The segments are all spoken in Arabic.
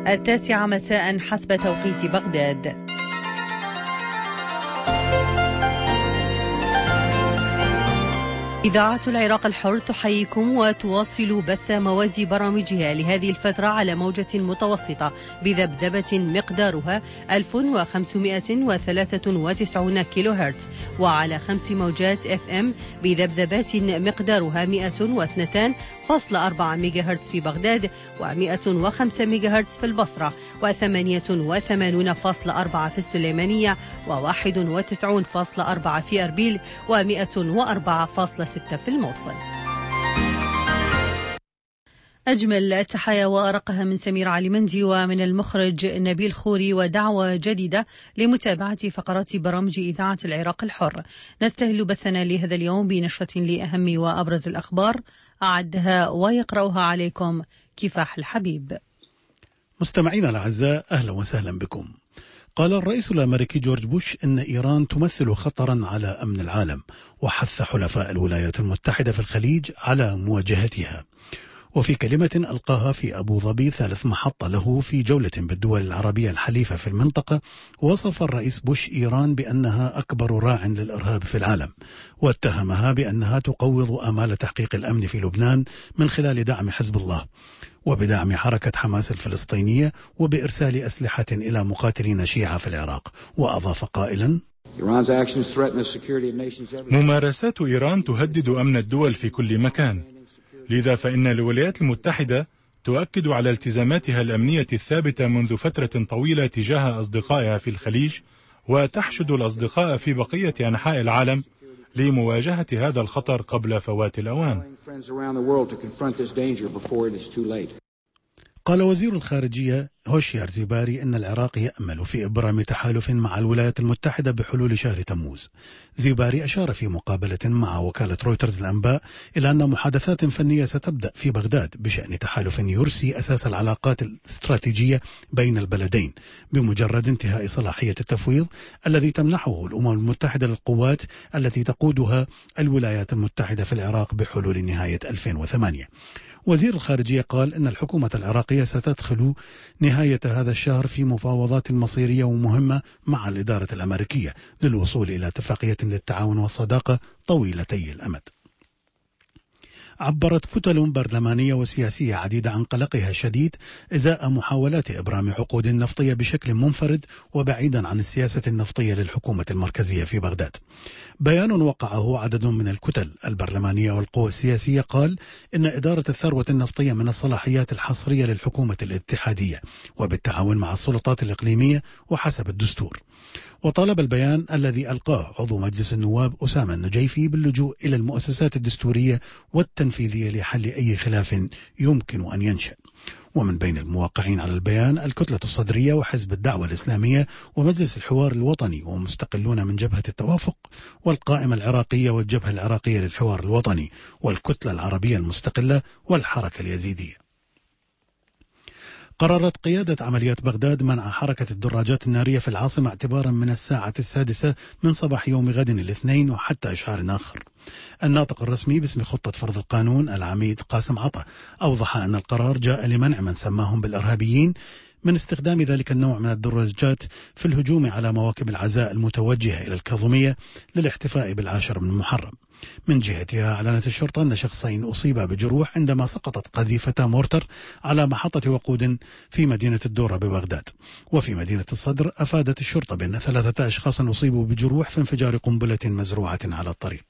9 مساء حسب توقيت بغداد. إذاعة العراق الحر تحييكم وتواصل بث مواد برامجها لهذه الفترة على موجة متوسطة بذبذبة مقدارها 1593 كيلو هرتز، وعلى 5 موجات FM بذبذبات مقدارها 102.4 ميجا هرتز في بغداد، و105 ميجا هرتز في البصرة، و88.4 في السليمانية، و91.4 في أربيل، و104.6 في الموصل. أجمل التحايا وأرقها من سمير علي مندي ومن المخرج نبيل خوري، ودعوة جديدة لمتابعة فقرات برامج إذاعة العراق الحر. نستهل بثنا لهذا اليوم بنشرة لأهم وأبرز الأخبار أعدها ويقرأها عليكم كفاح الحبيب. مستمعينا الأعزاء، أهلا وسهلا بكم. قال الرئيس الأمريكي جورج بوش إن إيران تمثل خطرا على أمن العالم، وحث حلفاء الولايات المتحدة في الخليج على مواجهتها. وفي كلمة ألقاها في أبو ظبي، ثالث محطة له في جولة بالدول العربية الحليفة في المنطقة، وصف الرئيس بوش إيران بأنها أكبر راع للإرهاب في العالم، واتهمها بأنها تقوض آمال تحقيق الأمن في لبنان من خلال دعم حزب الله، وبدعم حركة حماس الفلسطينية، وبإرسال أسلحة إلى مقاتلين شيعة في العراق. وأضاف قائلا: ممارسات إيران تهدد أمن الدول في كل مكان، لذا فإن الولايات المتحدة تؤكد على التزاماتها الأمنية الثابتة منذ فترة طويلة تجاه أصدقائها في الخليج، وتحشد الأصدقاء في بقية أنحاء العالم لمواجهة هذا الخطر قبل فوات الأوان. قال وزير الخارجية هوشيار زيباري إن العراق يأمل في إبرام تحالف مع الولايات المتحدة بحلول شهر تموز. زيباري أشار في مقابلة مع وكالة رويترز الأنباء إلى أن محادثات فنية ستبدأ في بغداد بشأن تحالف يرسي أساس العلاقات الاستراتيجية بين البلدين بمجرد انتهاء صلاحية التفويض الذي تمنحه الأمم المتحدة للقوات التي تقودها الولايات المتحدة في العراق بحلول نهاية 2008. وزير الخارجية قال إن الحكومة العراقية ستدخل نهاية هذا الشهر في مفاوضات مصيرية ومهمة مع الإدارة الأمريكية للوصول إلى اتفاقية للتعاون والصداقة طويلتي الأمد. عبرت كتل برلمانية وسياسية عديدة عن قلقها الشديد إزاء محاولات إبرام عقود نفطية بشكل منفرد وبعيدا عن السياسة النفطية للحكومة المركزية في بغداد. بيان وقعه عدد من الكتل البرلمانية والقوى السياسية قال إن إدارة الثروة النفطية من الصلاحيات الحصرية للحكومة الاتحادية وبالتعاون مع السلطات الإقليمية وحسب الدستور. وطالب البيان الذي ألقاه عضو مجلس النواب أسامة النجيفي باللجوء إلى المؤسسات الدستورية والتنفيذية لحل أي خلاف يمكن أن ينشأ. ومن بين الموقعين على البيان الكتلة الصدرية وحزب الدعوة الإسلامية ومجلس الحوار الوطني ومستقلون من جبهة التوافق والقائمة العراقية والجبهة العراقية للحوار الوطني والكتلة العربية المستقلة والحركة اليزيدية. قررت قيادة عمليات بغداد منع حركة الدراجات النارية في العاصمة اعتبارا من 6:00 من صباح يوم غد الاثنين وحتى إشعار آخر. الناطق الرسمي باسم خطة فرض القانون العميد قاسم عطا أوضح أن القرار جاء لمنع من سماهم بالإرهابيين من استخدام ذلك النوع من الدراجات في الهجوم على مواكب العزاء المتوجهة إلى الكاظمية للاحتفاء بالعاشر من محرم. من جهتها أعلنت الشرطة أن شخصين أصيبا بجروح عندما سقطت قذيفة مورتر على محطة وقود في مدينة الدورة ببغداد. وفي مدينة الصدر أفادت الشرطة بأن 3 أشخاص أصيبوا بجروح في انفجار قنبلة مزروعة على الطريق.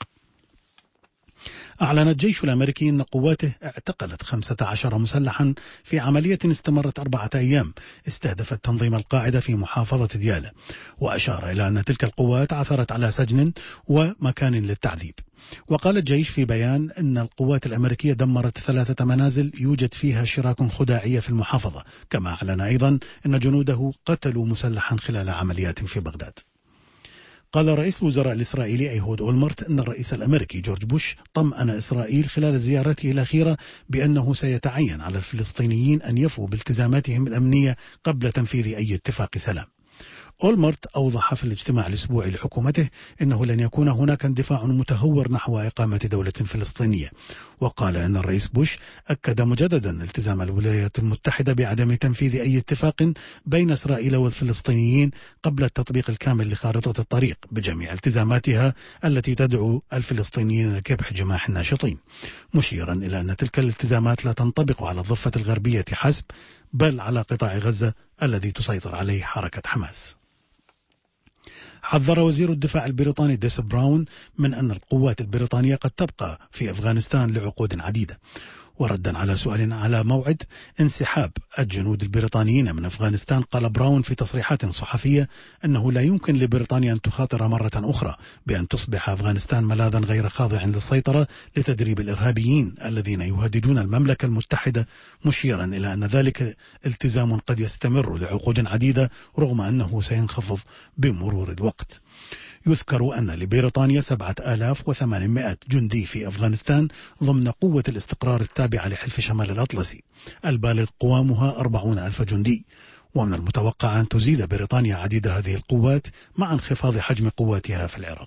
أعلن الجيش الأمريكي أن قواته اعتقلت 15 مسلحا في عملية استمرت 4 أيام استهدفت تنظيم القاعدة في محافظة ديالى، وأشار إلى أن تلك القوات عثرت على سجن ومكان للتعذيب. وقال الجيش في بيان أن القوات الأمريكية دمرت 3 منازل يوجد فيها شراك خداعية في المحافظة، كما أعلن أيضا أن جنوده قتلوا مسلحا خلال عمليات في بغداد. قال رئيس الوزراء الإسرائيلي أيهود أولمرت أن الرئيس الأمريكي جورج بوش طمأن إسرائيل خلال زيارته الأخيرة بأنه سيتعين على الفلسطينيين أن يفوا بالتزاماتهم الأمنية قبل تنفيذ أي اتفاق سلام. أولمرت أوضح في الاجتماع الأسبوعي لحكومته أنه لن يكون هناك اندفاع متهور نحو إقامة دولة فلسطينية، وقال أن الرئيس بوش أكد مجددا التزام الولايات المتحدة بعدم تنفيذ أي اتفاق بين إسرائيل والفلسطينيين قبل التطبيق الكامل لخارطة الطريق بجميع التزاماتها التي تدعو الفلسطينيين لكبح جماح الناشطين، مشيرا إلى أن تلك الالتزامات لا تنطبق على الضفة الغربية حسب، بل على قطاع غزة الذي تسيطر عليه حركة حماس. حذر وزير الدفاع البريطاني ديس براون من أن القوات البريطانية قد تبقى في أفغانستان لعقود عديدة. وردا على سؤال على موعد انسحاب الجنود البريطانيين من أفغانستان، قال براون في تصريحات صحفية أنه لا يمكن لبريطانيا أن تخاطر مرة أخرى بأن تصبح أفغانستان ملاذا غير خاضع للسيطرة لتدريب الإرهابيين الذين يهددون المملكة المتحدة، مشيرا إلى أن ذلك التزام قد يستمر لعقود عديدة رغم أنه سينخفض بمرور الوقت. يذكر أن لبريطانيا 7800 جندي في أفغانستان ضمن قوة الاستقرار التابعة لحلف شمال الأطلسي البالغ قوامها 40,000 جندي، ومن المتوقع أن تزيد بريطانيا عديد هذه القوات مع انخفاض حجم قواتها في العراق.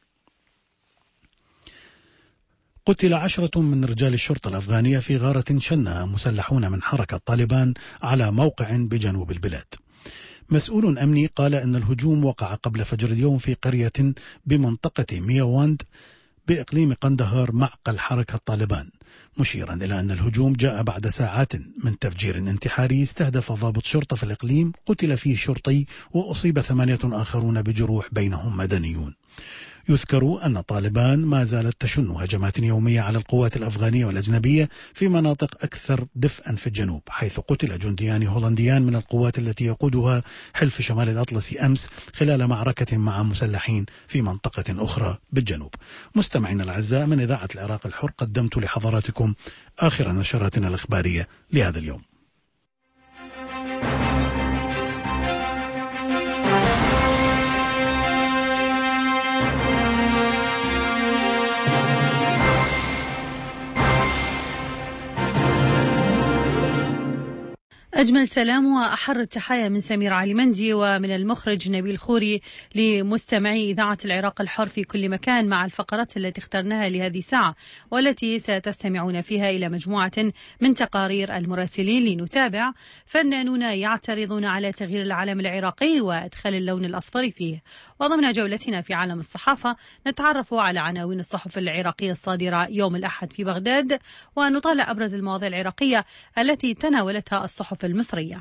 قتل 10 من رجال الشرطة الأفغانية في غارة شنها مسلحون من حركة طالبان على موقع بجنوب البلاد. مسؤول أمني قال أن الهجوم وقع قبل فجر اليوم في قرية بمنطقة مياواند بإقليم قندهار معقل حركة طالبان، مشيرا إلى أن الهجوم جاء بعد ساعات من تفجير انتحاري استهدف ضابط شرطة في الإقليم قتل فيه شرطي وأصيب 8 آخرون بجروح بينهم مدنيون. يذكر أن طالبان ما زالت تشن هجمات يومية على القوات الأفغانية والأجنبية في مناطق أكثر دفئا في الجنوب، حيث قتل جنديان هولنديان من القوات التي يقودها حلف شمال الأطلسي أمس خلال معركة مع مسلحين في منطقة أخرى بالجنوب. مستمعين الأعزاء، من إذاعة العراق الحر قدمت لحضراتكم آخر نشراتنا الإخبارية لهذا اليوم. أجمل سلام وأحر التحايا من سمير علي مندي ومن المخرج نبيل خوري لمستمعي إذاعة العراق الحر في كل مكان، مع الفقرات التي اخترناها لهذه الساعة والتي ستستمعون فيها إلى مجموعة من تقارير المراسلين لنتابع فنانون يعترضون على تغيير العلم العراقي وإدخال اللون الأصفر فيه. وضمن جولتنا في عالم الصحافة نتعرف على عناوين الصحف العراقية الصادرة يوم الأحد في بغداد، ونطالع أبرز المواضيع العراقية التي تناولتها الصحف المصرية.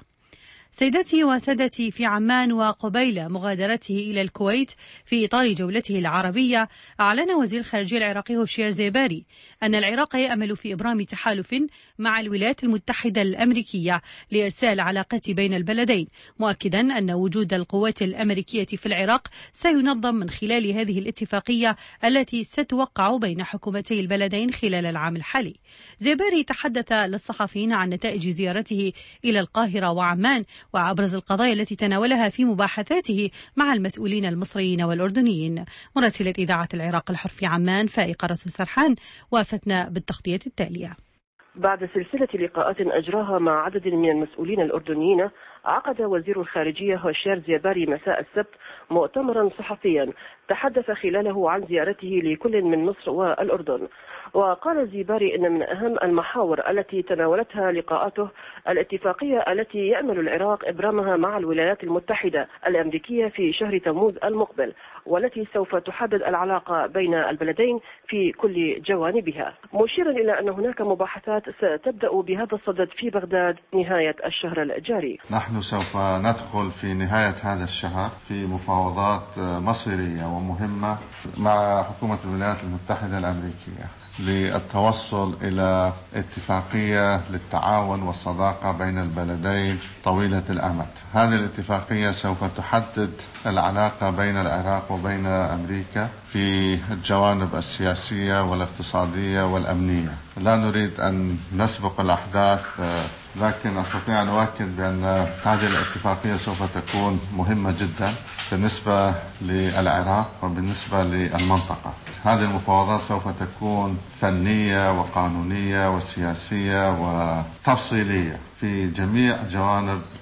سيداتي وسادتي، في عمان وقبيل مغادرته إلى الكويت في إطار جولته العربية، أعلن وزير الخارجية العراقي هوشيار زيباري أن العراق يأمل في إبرام تحالف مع الولايات المتحدة الأمريكية لإرساء العلاقات بين البلدين، مؤكدا أن وجود القوات الأمريكية في العراق سينظم من خلال هذه الاتفاقية التي ستوقع بين حكومتي البلدين خلال العام الحالي. زيباري تحدث للصحفيين عن نتائج زيارته إلى القاهرة وعمان وأبرز القضايا التي تناولها في مباحثاته مع المسؤولين المصريين والأردنيين. مراسلة إذاعة العراق الحر في عمان فائقة رسول سرحان وافتنا بالتغطية التالية. بعد سلسلة لقاءات أجراها مع عدد من المسؤولين الأردنيين، عقد وزير الخارجية هوشيار زيباري مساء السبت مؤتمرا صحفيا تحدث خلاله عن زيارته لكل من مصر والأردن. وقال زيباري إن من أهم المحاور التي تناولتها لقاءاته الاتفاقية التي يأمل العراق إبرامها مع الولايات المتحدة الأمريكية في شهر تموز المقبل، والتي سوف تحدد العلاقة بين البلدين في كل جوانبها، مشيرا إلى أن هناك مباحثات ستبدأ بهذا الصدد في بغداد نهاية الشهر الجاري. نحن سوف ندخل في نهاية هذا الشهر في مفاوضات مصيرية ومهمة مع حكومة الولايات المتحدة الأمريكية للتوصل إلى اتفاقية للتعاون والصداقة بين البلدين طويلة الأمد. هذه الاتفاقية سوف تحدد العلاقة بين العراق وبين أمريكا في الجوانب السياسية والاقتصادية والأمنية. لا نريد أن نسبق الأحداث، لكن أستطيع أن أؤكد بأن هذه الاتفاقية سوف تكون مهمة جدا بالنسبة للعراق وبالنسبة للمنطقة. هذه المفاوضات سوف تكون فنية وقانونية وسياسية وتفصيلية في جميع جوانب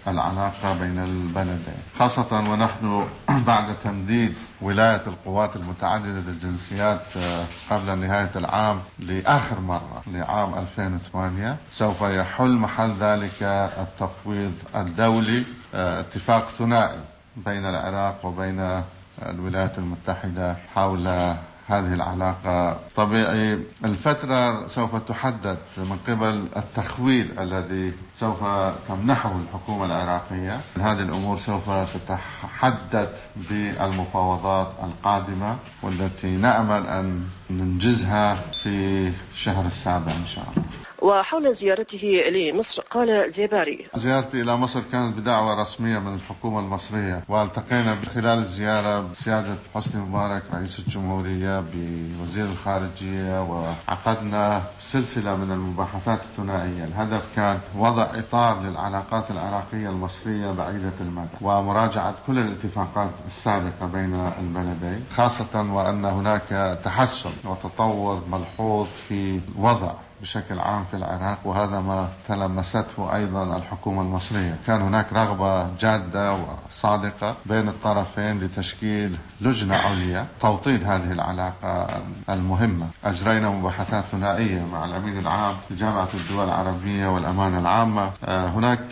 العلاقة بين البلدين، خاصة ونحن بعد تمديد ولاية القوات المتعددة الجنسيات قبل نهاية العام لآخر مرة لعام 2008. سوف يحل محل ذلك التفويض الدولي، اتفاق ثنائي بين العراق وبين الولايات المتحدة حول هذه العلاقة. طبيعي الفترة سوف تحدد من قبل التخويل الذي سوف تمنحه الحكومة العراقية. هذه الأمور سوف تتحدد بالمفاوضات القادمة، والتي نأمل أن ننجزها في الشهر السابع إن شاء الله. وحول زيارته لمصر قال زيباري: زيارتي إلى مصر كانت بدعوة رسمية من الحكومة المصرية، والتقينا خلال الزيارة بسيادة حسني مبارك رئيس الجمهورية بوزير الخارجية، وعقدنا سلسلة من المباحثات الثنائية. الهدف كان وضع إطار للعلاقات العراقية المصرية بعيدة المدى ومراجعة كل الاتفاقات السابقة بين البلدين، خاصة وأن هناك تحسن وتطور ملحوظ في وضع بشكل عام في العراق، وهذا ما تلمسته أيضا الحكومة المصرية. كان هناك رغبة جادة وصادقة بين الطرفين لتشكيل لجنة عليا توطيد هذه العلاقة المهمة. أجرينا مباحثات ثنائية مع الأمين العام لجامعة الدول العربية والأمانة العامة. هناك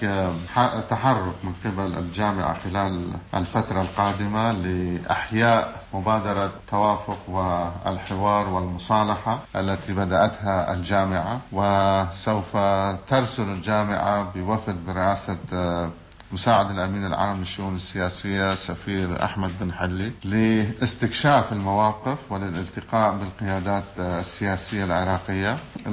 تحرك من قبل الجامعة خلال الفترة القادمة لإحياء مبادرة توافق والحوار والمصالحة التي بدأتها الجامعة، وسوف ترسل الجامعة بوفد برئاسة مساعد الأمين العام للشؤون السياسية سفير أحمد بن حلي لاستكشاف المواقف وللالتقاء بالقيادات السياسية العراقية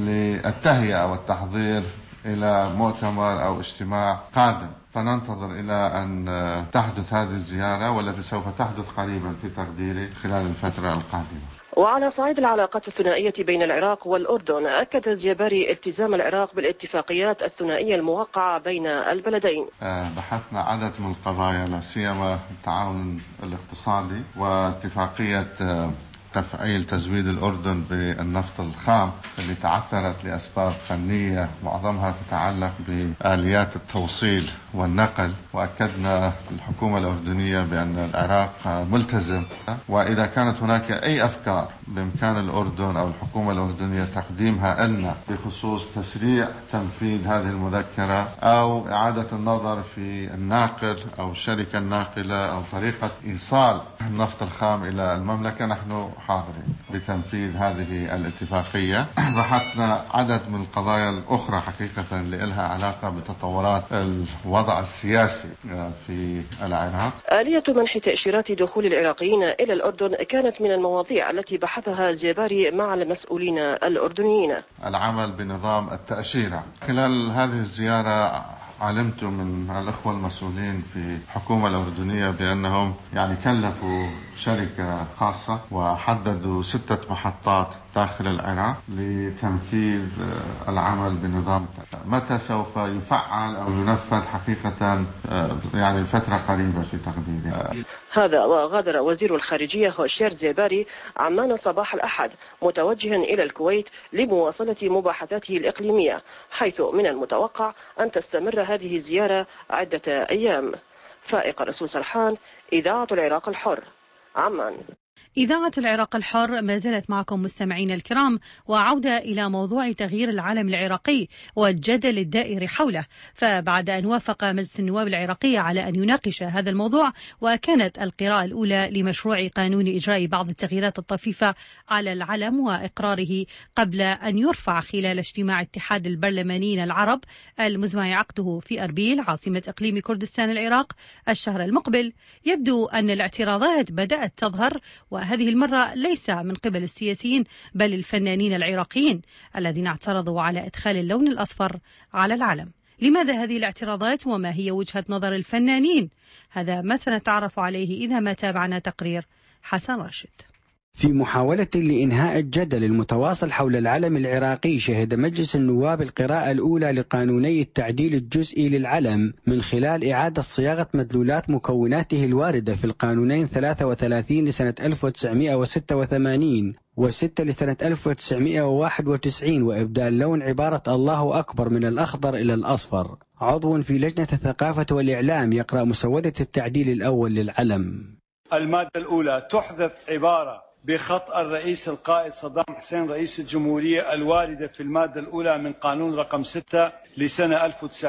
للتهيئة والتحضير إلى مؤتمر أو اجتماع قادم. فننتظر إلى أن تحدث هذه الزيارة، والتي سوف تحدث قريبا في تقديري خلال الفترة القادمة. وعلى صعيد العلاقات الثنائية بين العراق والأردن، أكد زيباري التزام العراق بالاتفاقيات الثنائية الموقعة بين البلدين. بحثنا عدد من القضايا، لا سيما التعاون الاقتصادي واتفاقية تفعيل تزويد الأردن بالنفط الخام اللي تعثرت لأسباب فنية معظمها تتعلق بآليات التوصيل والنقل. وأكدنا الحكومة الأردنية بأن العراق ملتزم، وإذا كانت هناك أي أفكار بإمكان الأردن أو الحكومة الأردنية تقديمها لنا بخصوص تسريع تنفيذ هذه المذكرة أو إعادة النظر في الناقل أو الشركة الناقلة أو طريقة إيصال النفط الخام إلى المملكة، نحن حاضرين بتنفيذ هذه الاتفاقية. بحثنا عدد من القضايا الأخرى حقيقة اللي لها علاقة بتطورات الوضع السياسي في العراق. آلية منح تأشيرات دخول العراقيين إلى الأردن كانت من المواضيع التي بحثها زيباري مع المسؤولين الأردنيين. العمل بنظام التأشيرة. خلال هذه الزيارة علمت من الأخوة المسؤولين في الحكومة الأردنية بأنهم كلفوا شركة خاصة وحددوا 6 محطات داخل العراق لتنفيذ العمل بنظام. متى سوف يفعل أو ينفذ حقيقة الفترة قريبة في تقديري. هذا وغادر وزير الخارجية هوشير زيباري عمان صباح الأحد متوجها إلى الكويت لمواصلة مباحثاته الإقليمية، حيث من المتوقع أن تستمر هذه الزيارة عدة أيام. فائق رسول سرحان، إذاعة العراق الحر، عمان. إذاعة العراق الحر ما زالت معكم مستمعين الكرام، وعودة إلى موضوع تغيير العلم العراقي والجدل الدائر حوله. فبعد أن وافق مجلس النواب العراقي على أن يناقش هذا الموضوع، وكانت القراءة الأولى لمشروع قانون إجراء بعض التغييرات الطفيفة على العلم وإقراره قبل أن يرفع خلال اجتماع اتحاد البرلمانيين العرب المزمع عقده في أربيل عاصمة إقليم كردستان العراق الشهر المقبل، يبدو أن الاعتراضات بدأت تظهر، وهذه المرة ليس من قبل السياسيين بل الفنانين العراقيين الذين اعترضوا على إدخال اللون الأصفر على العلم. لماذا هذه الاعتراضات وما هي وجهة نظر الفنانين؟ هذا ما سنتعرف عليه إذا ما تابعنا تقرير حسن راشد. في محاولة لإنهاء الجدل المتواصل حول العلم العراقي، شهد مجلس النواب القراءة الأولى لقانوني التعديل الجزئي للعلم من خلال إعادة صياغة مدلولات مكوناته الواردة في القانونين 33 لسنة 1986 و6 لسنة 1991 وإبدال لون عبارة الله أكبر من الأخضر إلى الأصفر. عضو في لجنة الثقافة والإعلام يقرأ مسودة التعديل الأول للعلم. المادة الأولى تحذف عبارة بخط الرئيس القائد صدام حسين رئيس الجمهورية الواردة في المادة الأولى من قانون رقم 6 لسنة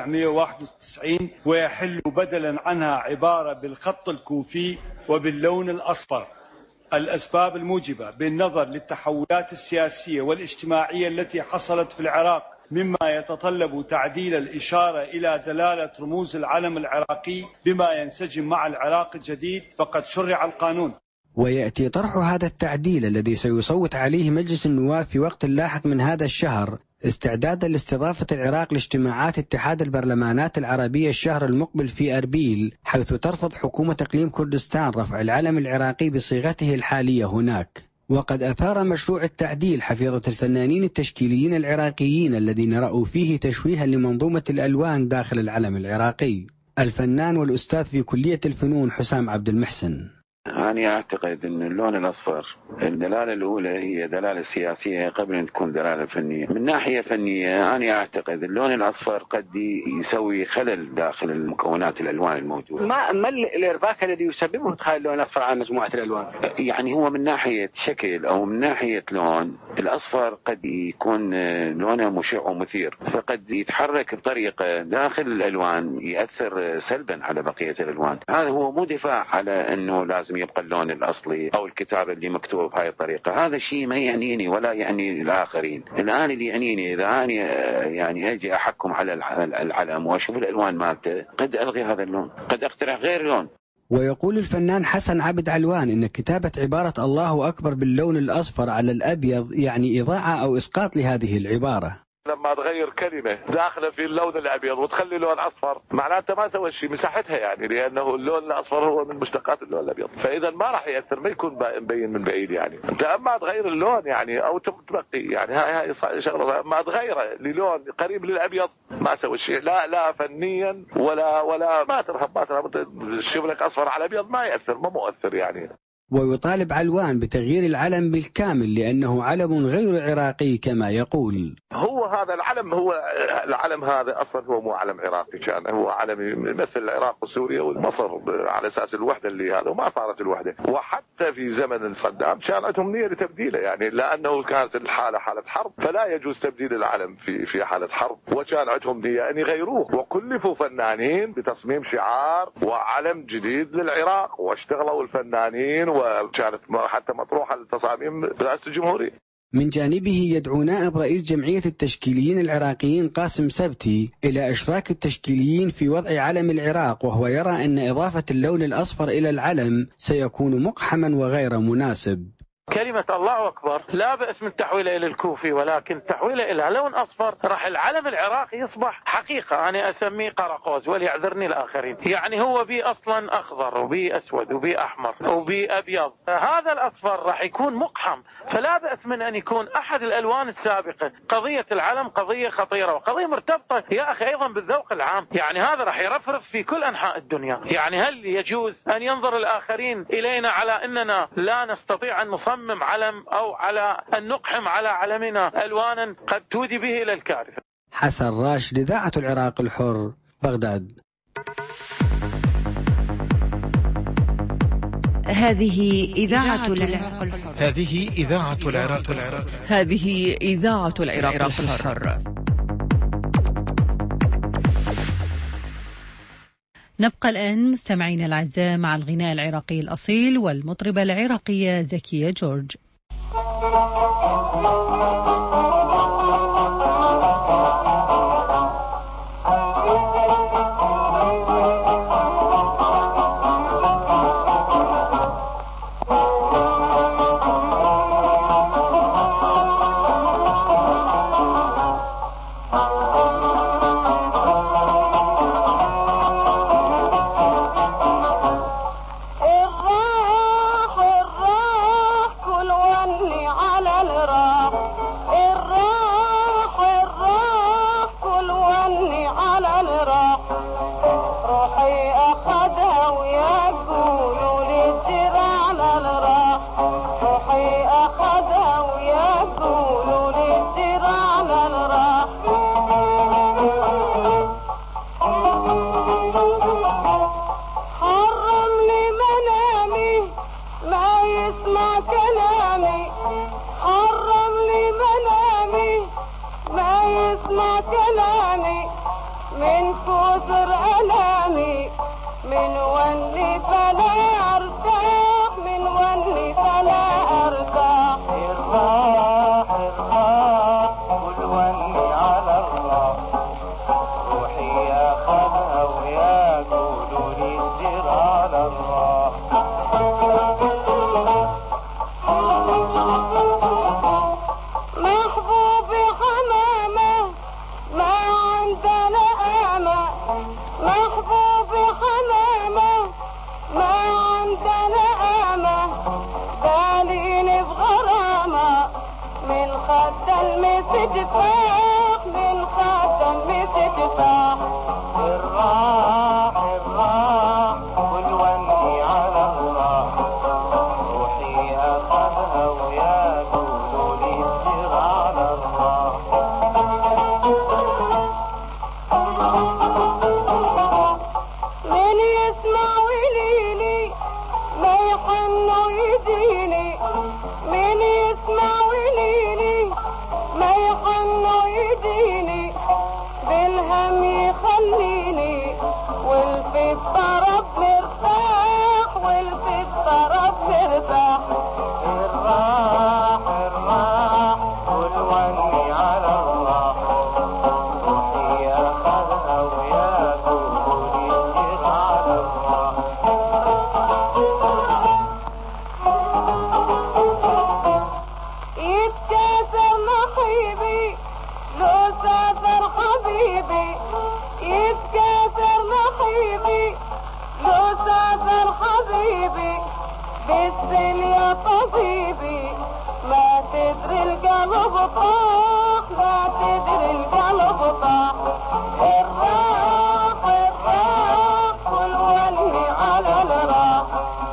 1991 ويحل بدلا عنها عبارة بالخط الكوفي وباللون الأصفر. الأسباب الموجبة بالنظر للتحولات السياسية والاجتماعية التي حصلت في العراق مما يتطلب تعديل الإشارة إلى دلالة رموز العلم العراقي بما ينسجم مع العراق الجديد، فقد شرع القانون. ويأتي طرح هذا التعديل الذي سيصوت عليه مجلس النواب في وقت لاحق من هذا الشهر استعدادا لاستضافة العراق لاجتماعات اتحاد البرلمانات العربية الشهر المقبل في أربيل، حيث ترفض حكومة إقليم كردستان رفع العلم العراقي بصيغته الحالية هناك. وقد أثار مشروع التعديل حفيظة الفنانين التشكيليين العراقيين الذين رأوا فيه تشويها لمنظومة الألوان داخل العلم العراقي. الفنان والأستاذ في كلية الفنون حسام عبد المحسن: أنا أعتقد أن اللون الأصفر الدلالة الأولى هي دلالة سياسية قبل أن تكون دلالة فنية. من ناحية فنية أنا أعتقد اللون الأصفر قد يسوي خلل داخل المكونات الألوان الموجودة. ما الإرباك الذي يسببه إدخال اللون الأصفر على مجموعة الألوان؟ يعني هو من ناحية شكل أو من ناحية لون الأصفر قد يكون لونه مشع ومثير، فقد يتحرك بطريقة داخل الألوان يأثر سلبا على بقية الألوان. هذا هو مو دفاع على أنه لازم يبقى اللون الأصلي أو الكتاب اللي مكتوب بهاي الطريقة. هذا شيء ما يعنيني ولا يعني الآخرين. الآن اللي يعنيني إذا أنا يعني أجي أحكم على العلم وأشوف الألوان مالته قد ألغي هذا اللون، قد أخترع غير لون. ويقول الفنان حسن عبد علوان إن كتابة عبارة الله أكبر باللون الأصفر على الأبيض يعني إضاعة أو إسقاط لهذه العبارة. لما تغير كلمة داخلة في اللون الأبيض وتخلي لون أصفر معناته ما سوى شيء مساحتها، يعني لأنه اللون الأصفر هو من مشتقات اللون الأبيض، فإذا ما راح يأثر، ما يكون مبين من بعيد. يعني أنت أما تغير اللون يعني أو تبقي يعني هاي شغلة، ما تغيره للون قريب للأبيض ما سوى شيء، لا فنيا ولا ما ترهب تشوف لك أصفر على أبيض ما يأثر، ما مؤثر يعني. ويطالب علوان بتغيير العلم بالكامل لأنه علم غير عراقي كما يقول. هو هذا العلم هذا أصلا هو مو علم عراقي، كان هو علم يمثل العراق وسوريا ومصر على أساس الوحدة اللي هذا، وما صارت الوحدة. وحتى في زمن صدام كان عندهم نية لتبديله، يعني لأنه كانت الحالة حالة حرب فلا يجوز تبديل العلم في حالة حرب، وكان عندهم نية أن يغيروه، وكلفوا فنانين بتصميم شعار وعلم جديد للعراق، واشتغلوا الفنانين وكانت حتى مطروحة للتصاميم برئاسة الجمهورية. من جانبه يدعو نائب رئيس جمعية التشكيليين العراقيين قاسم سبتي إلى إشراك التشكيليين في وضع علم العراق، وهو يرى أن إضافة اللون الأصفر إلى العلم سيكون مقحما وغير مناسب. كلمة الله أكبر لا بأس من تحويله إلى الكوفي، ولكن تحويله إلى لون أصفر راح العلم العراقي يصبح حقيقة أنا أسميه قراقوز وليعذرني الآخرين، يعني هو بي أصلا أخضر وبي أسود وبي أحمر وبي أبيض، هذا الأصفر راح يكون مقحم، فلا بأس من أن يكون أحد الألوان السابقة. قضية العلم قضية خطيرة وقضية مرتبطة يا أخي أيضا بالذوق العام، يعني هذا راح يرفرف في كل أنحاء الدنيا. يعني هل يجوز أن ينظر الآخرين إلينا على أننا لا نستطيع أن نصمم علم أو على أن نقحم على علمنا ألوانا قد تودي به إلى الكارثة؟ حسن راشد، إذاعة العراق الحر، بغداد. هذه إذاعة العراق الحر. هذه إذاعة العراق الحر. هذه إذاعة العراق الحر. نبقى الآن مستمعين الأعزاء مع الغناء العراقي الأصيل والمطربة العراقية زكية جورج. الراح كل من كثر ألامي من وني فلا أرتاح من وني فلا أرتاح الراح والوني على الله روحي أخذها ويا قولوا لي السر على الله محبوبي حمامة ما عندنا أمة محبوبي حمامة ما عندنا أمة باليني بغرامة من خد المستجفاح من خد المستجفاح الراح والوني على الله روحي أخذها ويا قولوا لي السر على الله من يسمع وليلي ما يحن ويديني من يسمع وليلي ما يحن ويديني بالهم يخليني والفي الطرب مرتاح والفي الطرب مرتاح الراح والوني على الله روحي أخذها ويا قولوا لي السر على الله يتكاثر نصيبي لو سافر حبيبي يتكاثر نصيبي لو سافر حبيبي بالسن يا طبيبي ما تدري القلب طاح ما تدري القلب طاح الراح والوني على الراح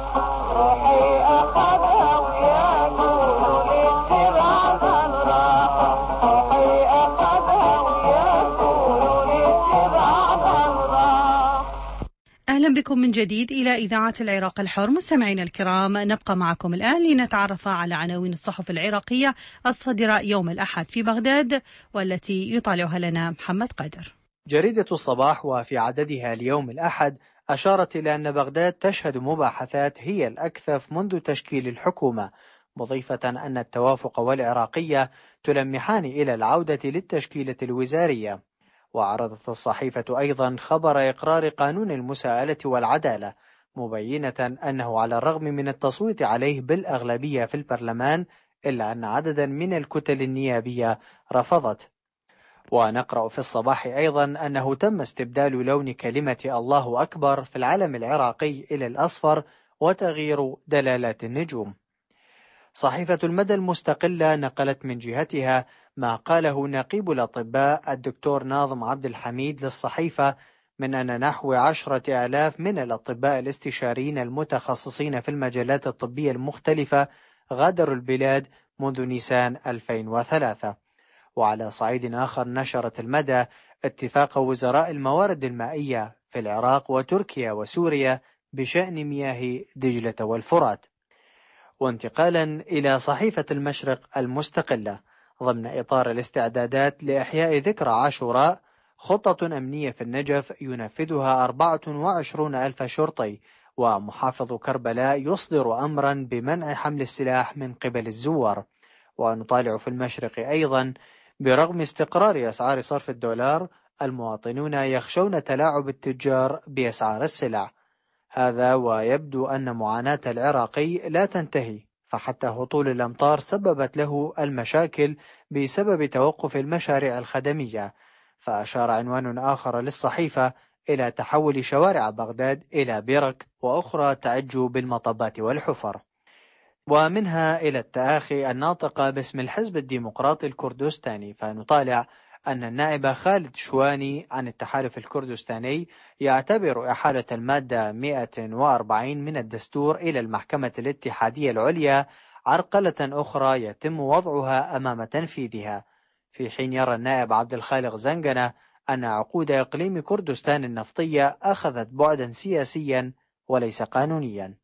روحي أخذها ويا قولوا لي السر على الراح روحي أخذها ويا قولوا لي السر على الراح. أهلا بكم من جديد إلى إذاعة العراق الحر. مستمعينا الكرام، نبقى معكم الآن لنتعرف على عناوين الصحف العراقية الصادرة يوم الأحد في بغداد والتي يطالعها لنا محمد قادر. جريدة الصباح وفي عددها اليوم الأحد أشارت إلى أن بغداد تشهد مباحثات هي الأكثف منذ تشكيل الحكومة، مضيفة أن التوافق والعراقية تلمحان إلى العودة للتشكيلة الوزارية. وعرضت الصحيفة أيضا خبر إقرار قانون المساءلة والعدالة، مبينة أنه على الرغم من التصويت عليه بالأغلبية في البرلمان إلا أن عددا من الكتل النيابية رفضت. ونقرأ في الصباح أيضا أنه تم استبدال لون كلمة الله أكبر في العلم العراقي إلى الأصفر وتغيير دلالات النجوم. صحيفة المدى المستقلة نقلت من جهتها ما قاله نقيب الأطباء الدكتور ناظم عبد الحميد للصحيفة من أن نحو 10,000 من الأطباء الاستشاريين المتخصصين في المجالات الطبية المختلفة غادروا البلاد منذ نيسان 2003. وعلى صعيد آخر نشرت المدى اتفاق وزراء الموارد المائية في العراق وتركيا وسوريا بشأن مياه دجلة والفرات. وانتقالا إلى صحيفة المشرق المستقلة، ضمن إطار الاستعدادات لإحياء ذكرى عاشوراء، خطة أمنية في النجف ينفذها 24,000 شرطي، ومحافظ كربلاء يصدر أمرا بمنع حمل السلاح من قبل الزوار. ونطالع في المشرق أيضا برغم استقرار أسعار صرف الدولار المواطنون يخشون تلاعب التجار بأسعار السلع. هذا ويبدو أن معاناة العراقي لا تنتهي، فحتى هطول الأمطار سببت له المشاكل بسبب توقف المشاريع الخدمية. فأشار عنوان آخر للصحيفة إلى تحول شوارع بغداد إلى برك وأخرى تعج بالمطبات والحفر. ومنها إلى التآخي الناطقة باسم الحزب الديمقراطي الكردستاني، فنطالع أن النائب خالد شواني عن التحالف الكردستاني يعتبر إحالة المادة 140 من الدستور إلى المحكمة الاتحادية العليا عرقلة أخرى يتم وضعها أمام تنفيذها، في حين يرى النائب عبد الخالق زنجنة أن عقود إقليم كردستان النفطية أخذت بعدا سياسيا وليس قانونيا.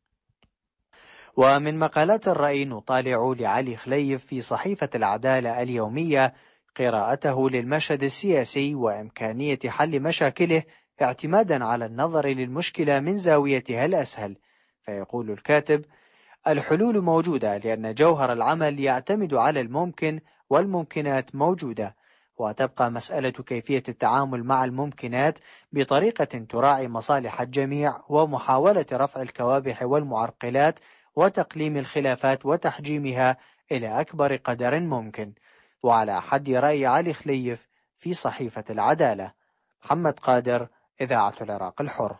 ومن مقالات الرأي نطالع لعلي خليف في صحيفة العدالة اليومية قراءته للمشهد السياسي وإمكانية حل مشاكله اعتمادا على النظر للمشكلة من زاويتها الأسهل. فيقول الكاتب: الحلول موجودة لأن جوهر العمل يعتمد على الممكن والممكنات موجودة، وتبقى مسألة كيفية التعامل مع الممكنات بطريقة تراعي مصالح الجميع ومحاولة رفع الكوابح والمعرقلات وتقليم الخلافات وتحجيمها إلى أكبر قدر ممكن. وعلى حد رأي علي خليف في صحيفة العدالة. محمد قادر، إذاعة العراق الحر.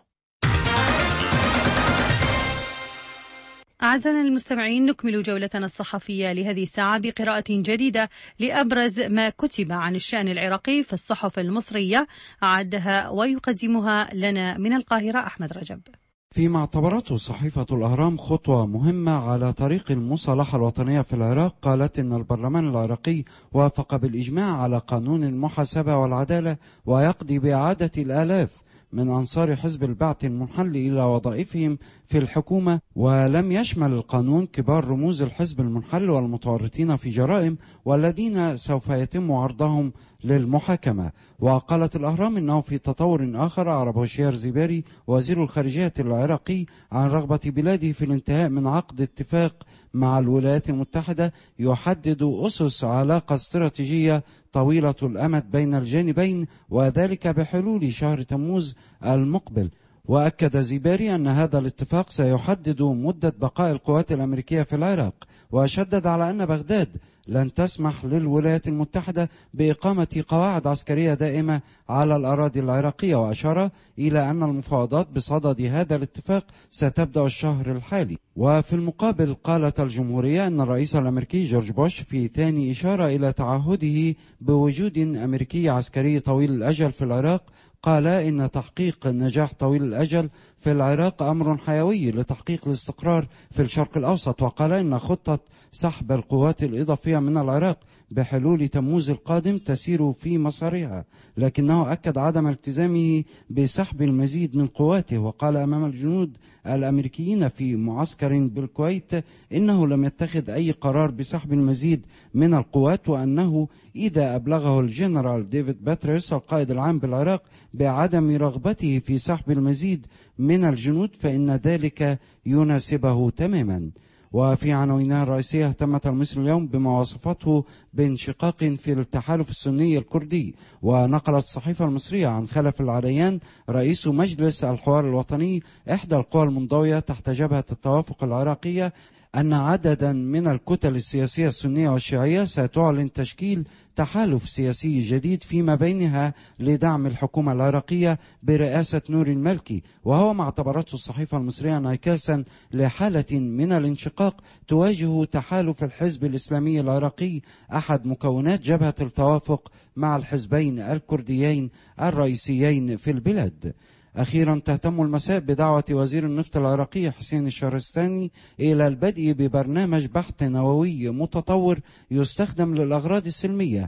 أعزائنا المستمعين، نكمل جولتنا الصحفية لهذه الساعة بقراءة جديدة لأبرز ما كتب عن الشأن العراقي في الصحف المصرية، أعدها ويقدمها لنا من القاهرة أحمد رجب. فيما اعتبرته صحيفة الأهرام خطوة مهمة على طريق المصالحة الوطنية في العراق، قالت إن البرلمان العراقي وافق بالإجماع على قانون المحاسبة والعدالة ويقضي بإعادة الآلاف من أنصار حزب البعث المنحل إلى وظائفهم في الحكومة، ولم يشمل القانون كبار رموز الحزب المنحل والمتورطين في جرائم والذين سوف يتم عرضهم للمحاكمة. وقالت الأهرام إنه في تطور آخر أعرب هوشيار زيباري وزير الخارجية العراقي عن رغبة بلاده في الانتهاء من عقد اتفاق مع الولايات المتحدة يحدد أسس علاقة استراتيجية طويلة الأمد بين الجانبين، وذلك بحلول شهر تموز المقبل. وأكد زيباري أن هذا الاتفاق سيحدد مدة بقاء القوات الأمريكية في العراق، وشدد على أن بغداد لن تسمح للولايات المتحدة بإقامة قواعد عسكرية دائمة على الأراضي العراقية، وأشار إلى أن المفاوضات بصدد هذا الاتفاق ستبدأ الشهر الحالي. وفي المقابل قالت الجمهورية أن الرئيس الأمريكي جورج بوش في ثاني إشارة إلى تعهده بوجود أمريكي عسكري طويل الأجل في العراق، قال إن تحقيق نجاح طويل الأجل في العراق أمر حيوي لتحقيق الاستقرار في الشرق الأوسط. وقال إن خطة سحب القوات الإضافية من العراق بحلول تموز القادم تسير في مسارها، لكنه أكد عدم التزامه بسحب المزيد من قواته. وقال أمام الجنود الأمريكيين في معسكر بالكويت إنه لم يتخذ أي قرار بسحب المزيد من القوات، وأنه إذا أبلغه الجنرال ديفيد باتريس القائد العام بالعراق بعدم رغبته في سحب المزيد من الجنود فإن ذلك يناسبه تماما. وفي عناوينها الرئيسية اهتمت المصري اليوم بما وصفته بانشقاق في التحالف السني الكردي. ونقلت الصحيفة المصرية عن خلف العريان رئيس مجلس الحوار الوطني إحدى القوى المنضوية تحت جبهة التوافق العراقية أن عددا من الكتل السياسية السنية والشيعية ستعلن تشكيل تحالف سياسي جديد فيما بينها لدعم الحكومة العراقية برئاسة نور المالكي، وهو ما اعتبرته الصحيفة المصرية انعكاسا لحالة من الانشقاق تواجه تحالف الحزب الإسلامي العراقي أحد مكونات جبهة التوافق مع الحزبين الكرديين الرئيسيين في البلاد. أخيرا تهتم المساء بدعوة وزير النفط العراقي حسين الشهرستاني إلى البدء ببرنامج بحث نووي متطور يستخدم للأغراض السلمية،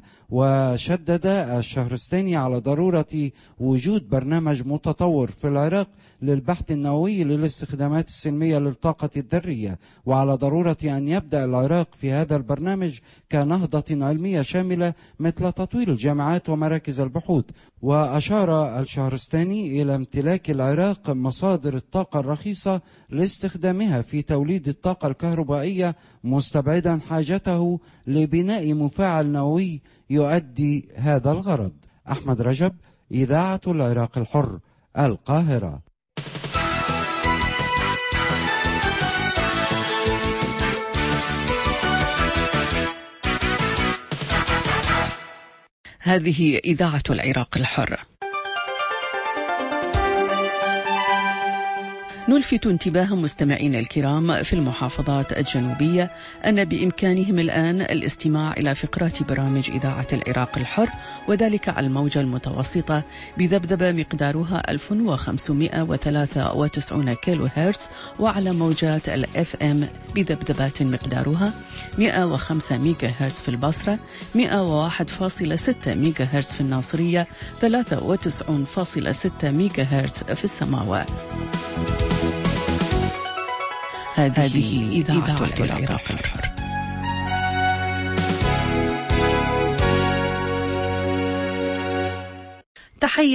وشدد الشهرستاني على ضرورة وجود برنامج متطور في العراق للبحث النووي للاستخدامات السلمية للطاقة الذرية، وعلى ضرورة أن يبدأ العراق في هذا البرنامج كنهضة علمية شاملة مثل تطوير الجامعات ومراكز البحوث. وأشار الشهرستاني إلى امتلاك العراق مصادر الطاقة الرخيصة لاستخدامها في توليد الطاقة الكهربائية، مستبعدا حاجته لبناء مفاعل نووي يؤدي هذا الغرض. أحمد رجب، إذاعة العراق الحر، القاهرة. هذه إذاعة العراق الحر. نلفت انتباه مستمعين الكرام في المحافظات الجنوبية أن بإمكانهم الآن الاستماع إلى فقرات برامج إذاعة العراق الحر، وذلك على الموجة المتوسطة بذبذبة مقدارها 1593 كيلو هرتز، وعلى موجات الFM بذبذبات مقدارها 105 ميجا هرتز في البصرة، 101.6 ميجا هرتز في الناصرية، 93.6 ميجا هرتز في السماوة. هذه إذاعة العراق الحر.